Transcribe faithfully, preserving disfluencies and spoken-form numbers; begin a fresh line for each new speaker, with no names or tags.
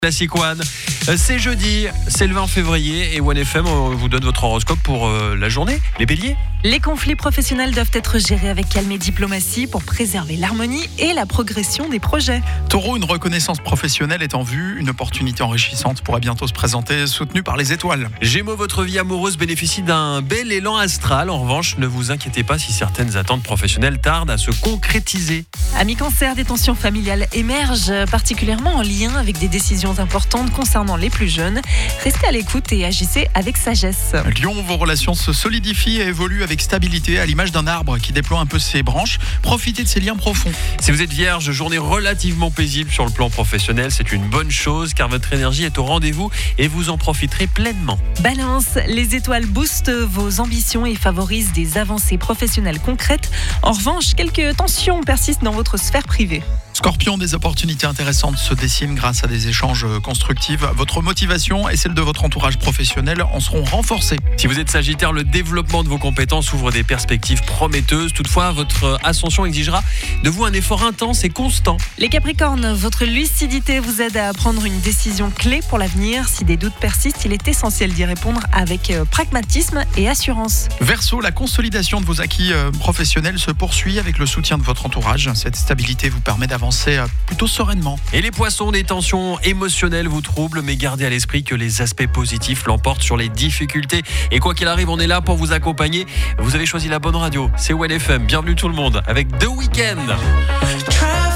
Classic One, c'est jeudi, c'est le vingt février et One F M vous donne votre horoscope pour euh, la journée. Les béliers.
Les conflits professionnels doivent être gérés avec calme et diplomatie pour préserver l'harmonie et la progression des projets.
Taureau, une reconnaissance professionnelle est en vue. Une opportunité enrichissante pourrait bientôt se présenter, soutenue par les étoiles.
Gémeaux, votre vie amoureuse bénéficie d'un bel élan astral. En revanche, ne vous inquiétez pas si certaines attentes professionnelles tardent à se concrétiser.
Amis cancer, des tensions familiales émergent, particulièrement en lien avec des décisions importantes concernant les plus jeunes. Restez à l'écoute et agissez avec sagesse.
Lion, vos relations se solidifient et évoluent avec stabilité, à l'image d'un arbre qui déploie un peu ses branches. Profitez de ces liens profonds.
Si vous êtes vierge, journée relativement paisible sur le plan professionnel, c'est une bonne chose car votre énergie est au rendez-vous et vous en profiterez pleinement.
Balance, les étoiles boostent vos ambitions et favorisent des avancées professionnelles concrètes. En revanche, quelques tensions persistent dans votre sphère privée.
Scorpion, des opportunités intéressantes se dessinent grâce à des échanges constructifs. Votre motivation et celle de votre entourage professionnel en seront renforcées.
Si vous êtes sagittaire, le développement de vos compétences ouvre des perspectives prometteuses. Toutefois, votre ascension exigera de vous un effort intense et constant.
Les Capricornes, votre lucidité vous aide à prendre une décision clé pour l'avenir. Si des doutes persistent, il est essentiel d'y répondre avec pragmatisme et assurance.
Verseau, la consolidation de vos acquis professionnels se poursuit avec le soutien de votre entourage. Cette stabilité vous permet d'avancer plutôt sereinement.
Et les poissons, des tensions émotionnelles vous troublent, mais gardez à l'esprit que les aspects positifs l'emportent sur les difficultés. Et quoi qu'il arrive, on est là pour vous accompagner. Vous avez choisi la bonne radio, c'est One F M. Bienvenue tout le monde avec The Weeknd.